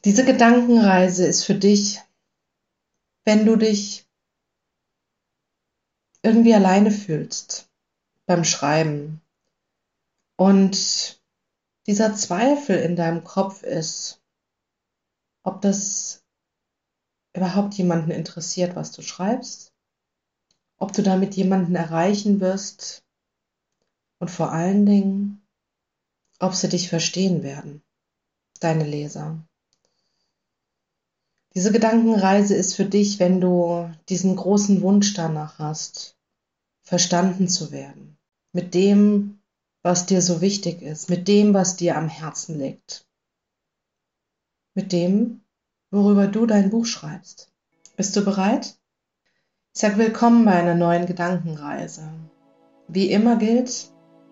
Diese Gedankenreise ist für dich, wenn du dich irgendwie alleine fühlst beim Schreiben und dieser Zweifel in deinem Kopf ist, ob das überhaupt jemanden interessiert, was du schreibst, ob du damit jemanden erreichen wirst und vor allen Dingen, ob sie dich verstehen werden, deine Leser. Diese Gedankenreise ist für dich, wenn du diesen großen Wunsch danach hast, verstanden zu werden, mit dem, was dir so wichtig ist, mit dem, was dir am Herzen liegt, mit dem, worüber du dein Buch schreibst. Bist du bereit? Ich sage willkommen bei einer neuen Gedankenreise. Wie immer gilt,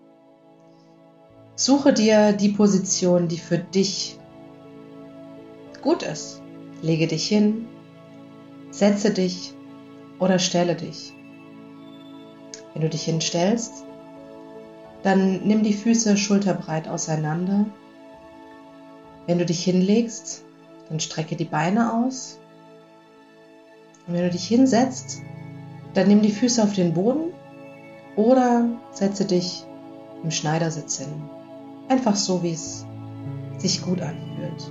suche dir die Position, die für dich gut ist. Lege dich hin, setze dich oder stelle dich. Wenn du dich hinstellst, dann nimm die Füße schulterbreit auseinander. Wenn du dich hinlegst, dann strecke die Beine aus. Und wenn du dich hinsetzt, dann nimm die Füße auf den Boden oder setze dich im Schneidersitz hin. Einfach so, wie es sich gut anfühlt.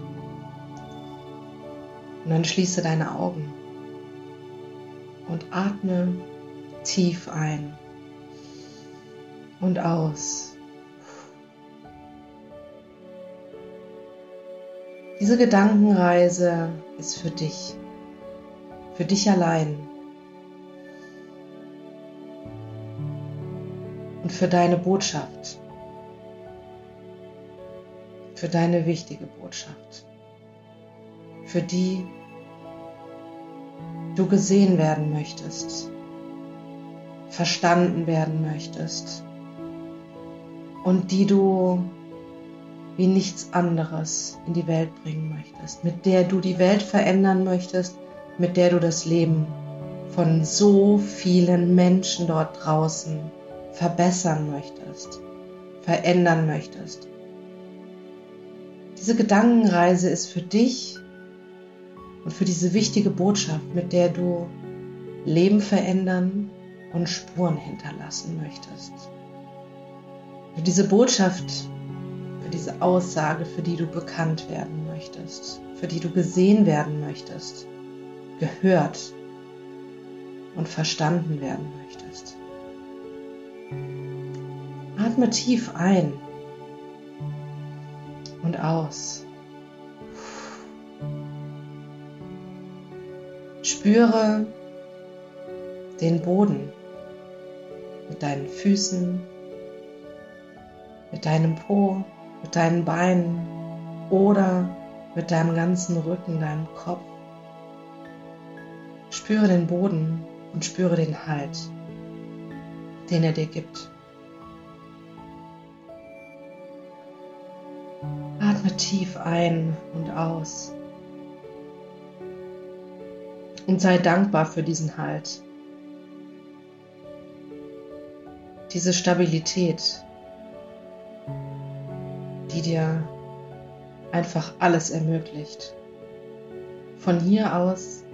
Und dann schließe deine Augen und atme tief ein und aus. Diese Gedankenreise ist für dich allein und für deine Botschaft, für deine wichtige Botschaft, für die du gesehen werden möchtest, verstanden werden möchtest und die du wie nichts anderes in die Welt bringen möchtest, mit der du die Welt verändern möchtest, mit der du das Leben von so vielen Menschen dort draußen verbessern möchtest, verändern möchtest. Diese Gedankenreise ist für dich und für diese wichtige Botschaft, mit der du Leben verändern und Spuren hinterlassen möchtest. Für diese Botschaft, für diese Aussage, für die du bekannt werden möchtest, für die du gesehen werden möchtest, gehört und verstanden werden möchtest. Atme tief ein und aus. Spüre den Boden mit deinen Füßen, mit deinem Po, mit deinen Beinen oder mit deinem ganzen Rücken, deinem Kopf. Spüre den Boden und spüre den Halt, den er dir gibt. Atme tief ein und aus und sei dankbar für diesen Halt, diese Stabilität, die dir einfach alles ermöglicht. Von hier aus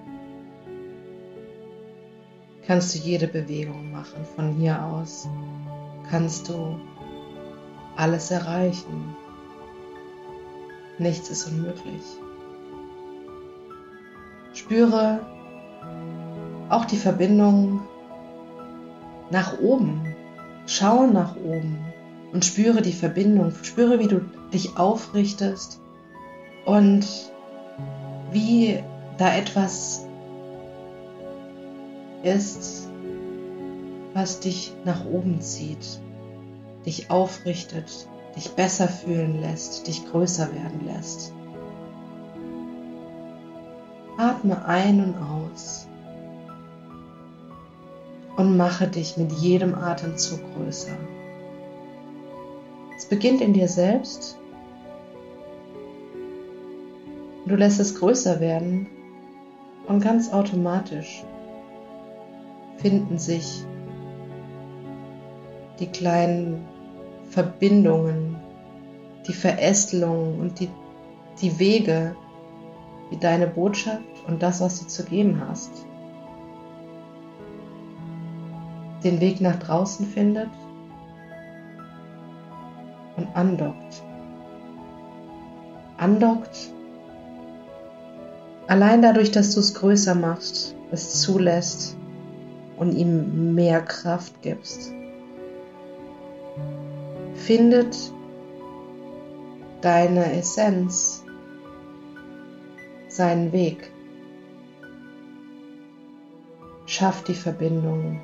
kannst du jede Bewegung machen. Von hier aus kannst du alles erreichen. Nichts ist unmöglich. Spüre auch die Verbindung nach oben. Schau nach oben und spüre die Verbindung. Spüre, wie du dich aufrichtest und wie da etwas ist, was dich nach oben zieht, dich aufrichtet, dich besser fühlen lässt, dich größer werden lässt. Atme ein und aus und mache dich mit jedem Atemzug größer. Es beginnt in dir selbst. Du lässt es größer werden und ganz automatisch finden sich die kleinen Verbindungen, die Verästelungen und die Wege wie deine Botschaft und das, was du zu geben hast, den Weg nach draußen findet und andockt. Andockt, allein dadurch, dass du es größer machst, es zulässt und ihm mehr Kraft gibst. Findet deine Essenz seinen Weg. Schafft die Verbindung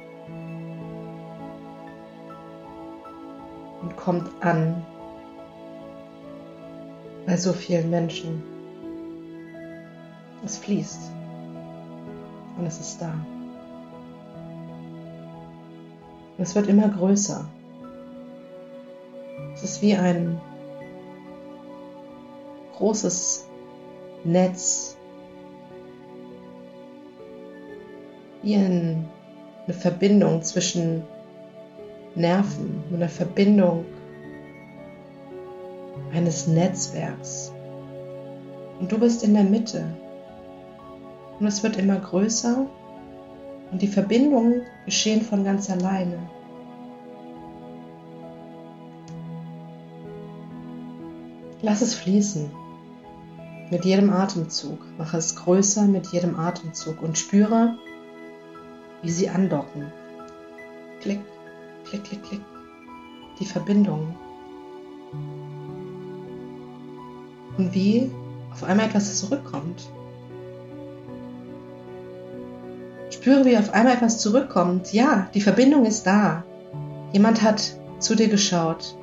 und kommt an bei so vielen Menschen. Es fließt und es ist da. Und es wird immer größer. Es ist wie ein großes Netz, wie eine Verbindung zwischen Nerven, eine Verbindung eines Netzwerks. Und du bist in der Mitte. Und es wird immer größer und die Verbindungen geschehen von ganz alleine. Lass es fließen. Mit jedem Atemzug. Mache es größer mit jedem Atemzug und spüre, wie sie andocken. Klick, klick, klick, klick. Die Verbindung. Und wie auf einmal etwas zurückkommt. Spüre, wie auf einmal etwas zurückkommt. Ja, die Verbindung ist da. Jemand hat zu dir geschaut.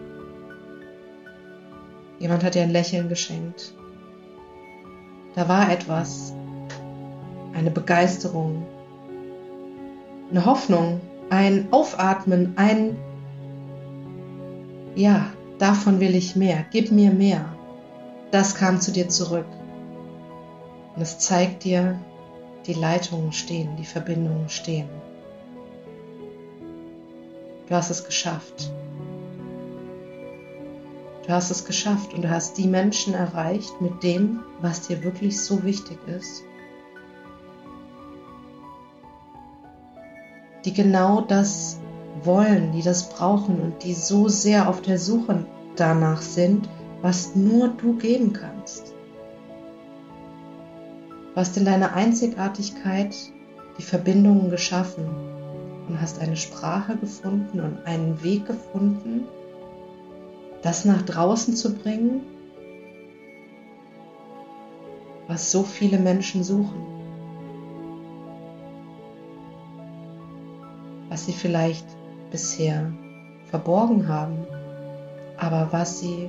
Jemand hat dir ein Lächeln geschenkt. Da war etwas. Eine Begeisterung. Eine Hoffnung. Ein Aufatmen. Ja, davon will ich mehr. Gib mir mehr. Das kam zu dir zurück. Und es zeigt dir, die Leitungen stehen, die Verbindungen stehen. Du hast es geschafft. Du hast es geschafft und du hast die Menschen erreicht mit dem, was dir wirklich so wichtig ist. Die genau das wollen, die das brauchen und die so sehr auf der Suche danach sind, was nur du geben kannst. Du hast in deiner Einzigartigkeit die Verbindungen geschaffen und hast eine Sprache gefunden und einen Weg gefunden, das nach draußen zu bringen, was so viele Menschen suchen. Was sie vielleicht bisher verborgen haben, aber was sie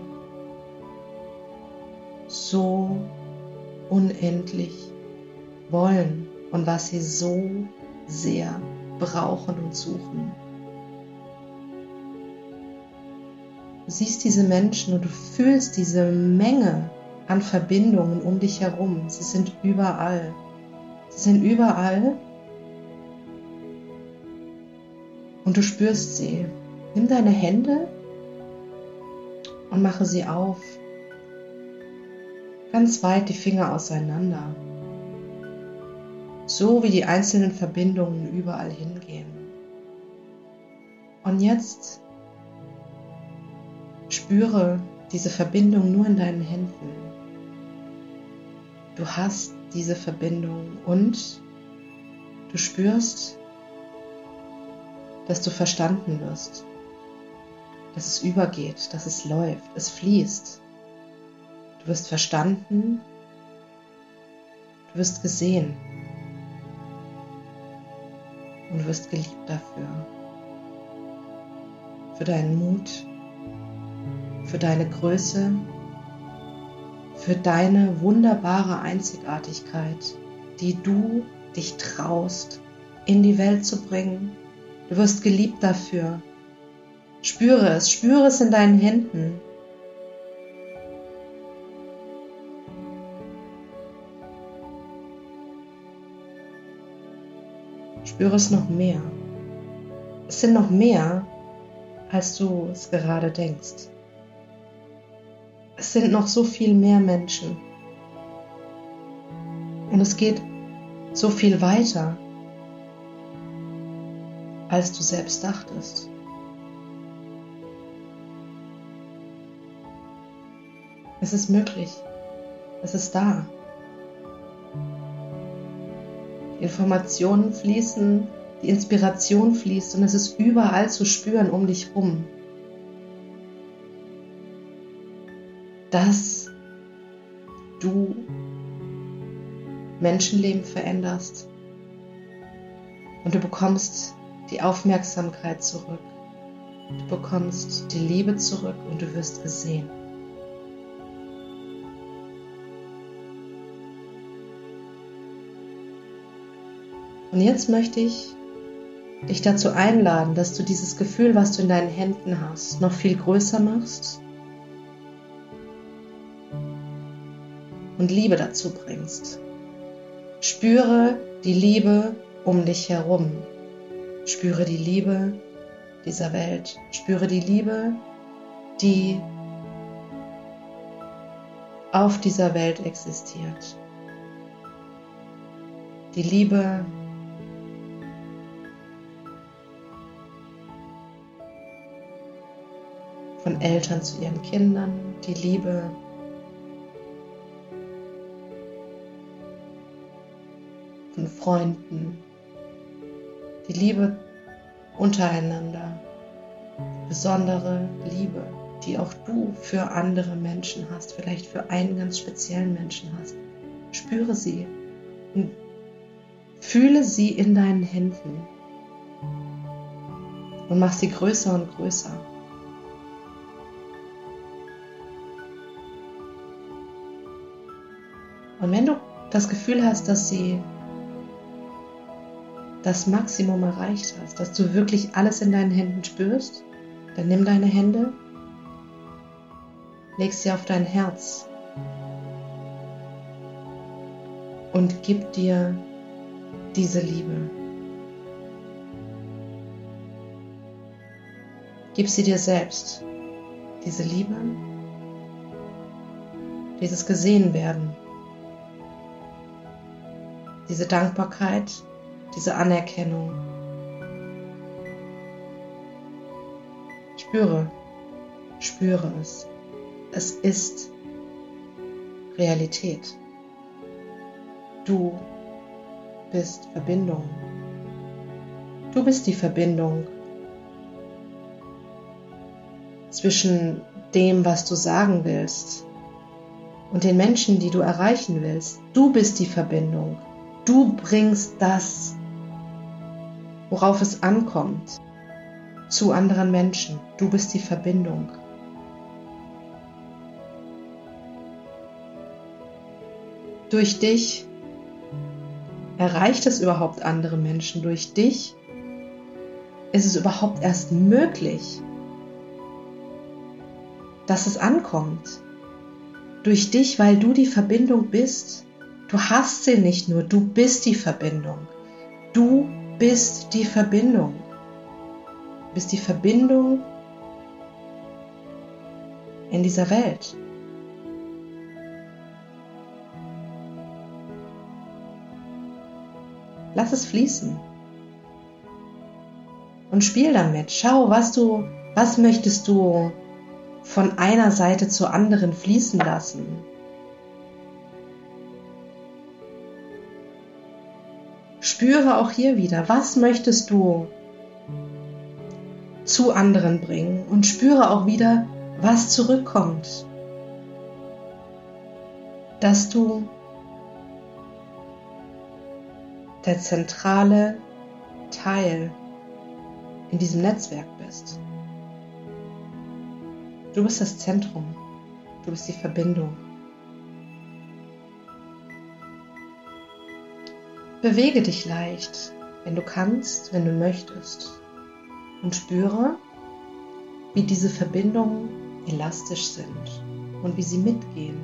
so unendlich wollen und was sie so sehr brauchen und suchen. Du siehst diese Menschen und du fühlst diese Menge an Verbindungen um dich herum. Sie sind überall. Sie sind überall und du spürst sie. Nimm deine Hände und mache sie auf. Ganz weit die Finger auseinander. So wie die einzelnen Verbindungen überall hingehen. Und jetzt spüre diese Verbindung nur in deinen Händen. Du hast diese Verbindung und du spürst, dass du verstanden wirst, dass es übergeht, dass es läuft, es fließt. Du wirst verstanden, du wirst gesehen und du wirst geliebt dafür. Für deinen Mut, für deine Größe, für deine wunderbare Einzigartigkeit, die du dich traust, in die Welt zu bringen. Du wirst geliebt dafür. Spüre es in deinen Händen. Spüre es noch mehr. Es sind noch mehr, als du es gerade denkst. Es sind noch so viel mehr Menschen. Und es geht so viel weiter, als du selbst dachtest. Es ist möglich. Es ist da. Die Informationen fließen, die Inspiration fließt und es ist überall zu spüren um dich rum. Dass du Menschenleben veränderst und du bekommst die Aufmerksamkeit zurück. Du bekommst die Liebe zurück und du wirst gesehen. Und jetzt möchte ich dich dazu einladen, dass du dieses Gefühl, was du in deinen Händen hast, noch viel größer machst und Liebe dazu bringst. Spüre die Liebe um dich herum. Spüre die Liebe dieser Welt. Spüre die Liebe, die auf dieser Welt existiert. Die Liebe von Eltern zu ihren Kindern, die Liebe von Freunden, die Liebe untereinander, besondere Liebe, die auch du für andere Menschen hast, vielleicht für einen ganz speziellen Menschen hast. Spüre sie und fühle sie in deinen Händen und mach sie größer und größer. Und wenn du das Gefühl hast, dass sie das Maximum erreicht hast, dass du wirklich alles in deinen Händen spürst, dann nimm deine Hände, leg sie auf dein Herz und gib dir diese Liebe. Gib sie dir selbst, diese Liebe, dieses Gesehenwerden, diese Dankbarkeit, diese Anerkennung. Spüre es. Es ist Realität. Du bist Verbindung. Du bist die Verbindung zwischen dem, was du sagen willst, und den Menschen, die du erreichen willst. Du bist die Verbindung. Du bringst das, worauf es ankommt, zu anderen Menschen. Du bist die Verbindung. Durch dich erreicht es überhaupt andere Menschen. Durch dich ist es überhaupt erst möglich, dass es ankommt. Durch dich, weil du die Verbindung bist. Du hast sie nicht nur, du bist die Verbindung. Du bist die Verbindung. Du bist die Verbindung in dieser Welt. Lass es fließen. Und spiel damit. Schau, was möchtest du von einer Seite zur anderen fließen lassen. Spüre auch hier wieder, was möchtest du zu anderen bringen und spüre auch wieder, was zurückkommt. Dass du der zentrale Teil in diesem Netzwerk bist. Du bist das Zentrum, du bist die Verbindung. Bewege dich leicht, wenn du kannst, wenn du möchtest, und spüre, wie diese Verbindungen elastisch sind und wie sie mitgehen.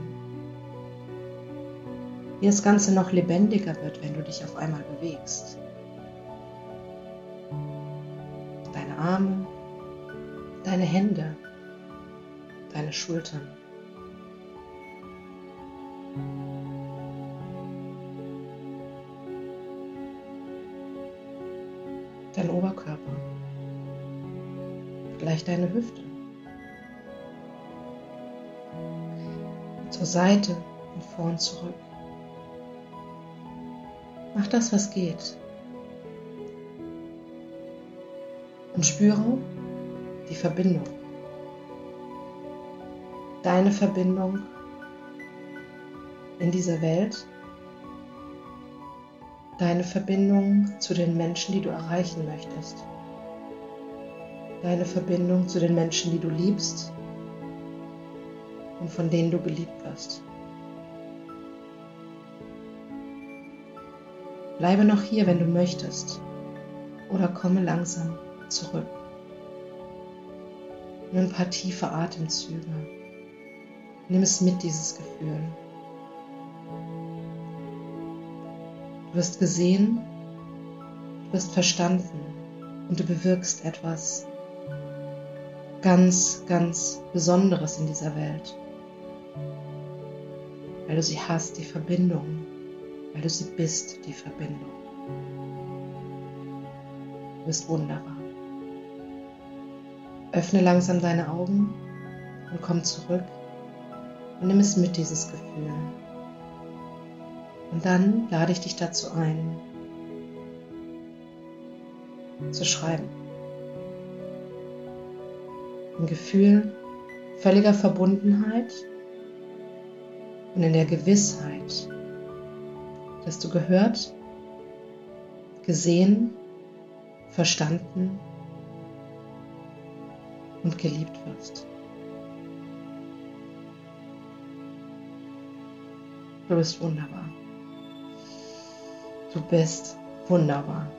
Wie das Ganze noch lebendiger wird, wenn du dich auf einmal bewegst. Deine Arme, deine Hände, deine Schultern. dein Oberkörper, vielleicht deine Hüfte, zur Seite und vor und zurück. Mach das, was geht. Und spüre die Verbindung. Deine Verbindung in dieser Welt. Deine Verbindung zu den Menschen, die du erreichen möchtest. Deine Verbindung zu den Menschen, die du liebst und von denen du geliebt wirst. Bleibe noch hier, wenn du möchtest, oder komme langsam zurück. Nimm ein paar tiefe Atemzüge. Nimm es mit, dieses Gefühl. Du wirst gesehen, du wirst verstanden und du bewirkst etwas ganz, ganz Besonderes in dieser Welt. Weil du sie hast, die Verbindung, weil du sie bist, die Verbindung. Du bist wunderbar. Öffne langsam deine Augen und komm zurück und nimm es mit, dieses Gefühl. Und dann lade ich dich dazu ein, zu schreiben. Ein Gefühl völliger Verbundenheit und in der Gewissheit, dass du gehört, gesehen, verstanden und geliebt wirst. Du bist wunderbar. Du bist wunderbar.